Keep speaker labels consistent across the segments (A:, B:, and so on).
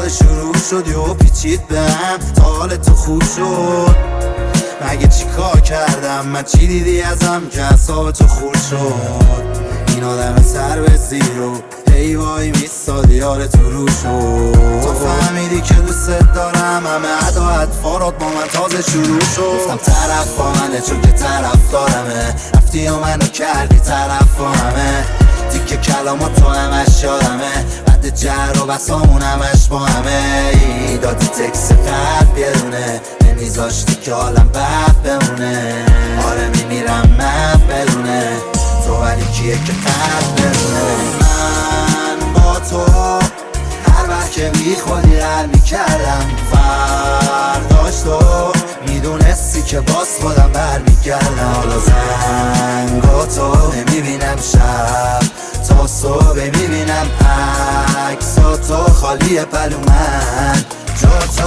A: تازه شروع شد و پیچید بهم تا حال تو خوب شد. مگه چی کار کردم من؟ چی دیدی ازم که اعصاب تو خورد شد؟ این آدم سر به زیر و هی وای میستادی یار تو رو شد. تو فهمیدی که دوست دارم، همه ادا اطفارات با من تازه شروع شد. گفتم طرف با منه چون که طرف دارمه، رفتی و منو کردی طرف با همه. دیگه کلامات تو همش یادمه، بعد جر و بسامون همش با همه. دادی تکس قلب یه دونه، نمیذاشتی که حالم بد بمونه. آره میمیرم من بدونه تو، ولی کیه که قلب بدونه. من با تو هر وقت که بیخودی رد میکردم، فرداش تو میدونستی که باز خودم برمیگردم. حالا زنگاتو نمیبینم شب تا صبح، میبینم عکساتو خالیه پلو من جا تو.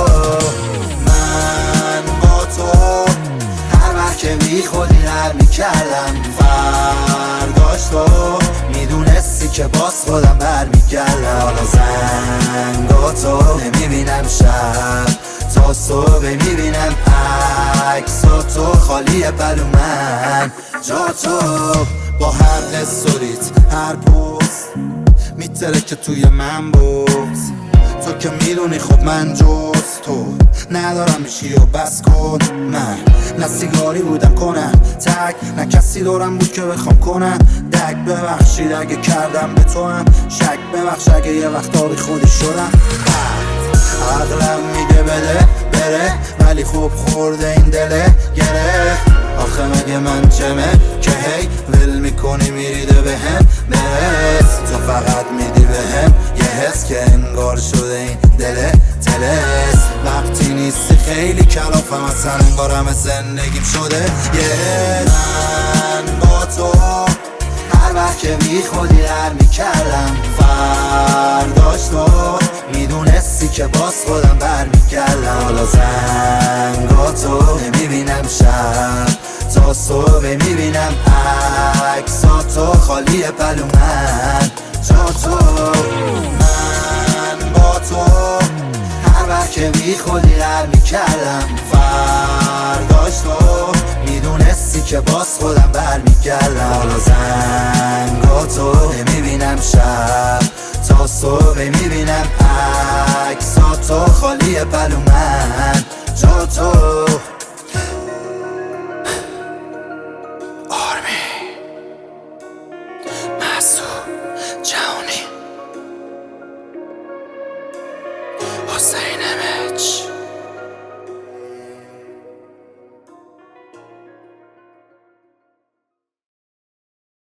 A: من با تو هر وقت که بیخودی رد میکردم، فرداش تو میدونستی که باز خودم برمیگردم. حالا زنگاتو نمیبینم شب تا صبح، میبینم عکساتو خالیه پلو من جا تو. با هر استوریت هر پوست میترکه توی من بوز. تو که میدونی خب من جز تو ندارم میشی و بس کن. من نه سیگاری بودم کنم تک، نه کسی دارم بود که بخوام کنم دک. ببخشید اگه کردم به تو هم شک، ببخش اگه یه وقتا بی خودی شدم. عقلم میگه بده بره، ولی خوب خورده این دله گره. آخه مگه من چمه که هی ول میکنی میریده بهم برس. تو فقط میدی بهم یه حس که انگار شده این دله تلس. وقتی نیستی خیلی کلافم، اصلا انگار همه زندگیم شده یه. من با تو هر وقت که بی خودی رد میکردم، فرداش تو میدونستی که باز خودم برمیگردم. حالا زنگاتو نمیبینم شب تا صبح، میبینم عکساتو خالیه پلو من جا تو. من با تو هر وقت که بی خودی رد میکردم، فرداش تو میدونستی که باز خودم برمیگردم. حالا زنگاتو نمیبینم شب تا صبح، میبینم عکساتو خالیه پلو من جا تو. آرمی مسعود جهانی حسین امج